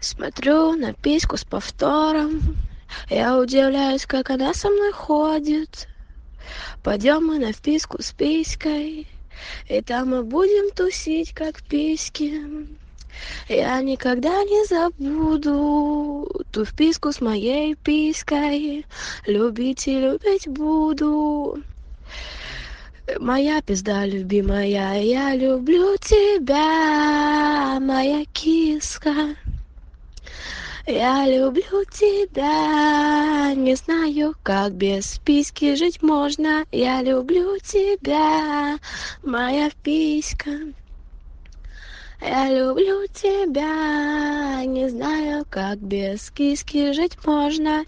Смотрю на письку с повтором. Я удивляюсь, как она со мной ходит. Пойдем мы на вписку с писькой, и там мы будем тусить, как письки. Я никогда не забуду ту вписку с моей писькой. Любить и любить буду. Моя пизда любимая, я люблю тебя, моя киска. Я люблю тебя, не знаю, как без письки жить можно. Я люблю тебя, моя писька. Я люблю тебя, не знаю, как без киски жить можно.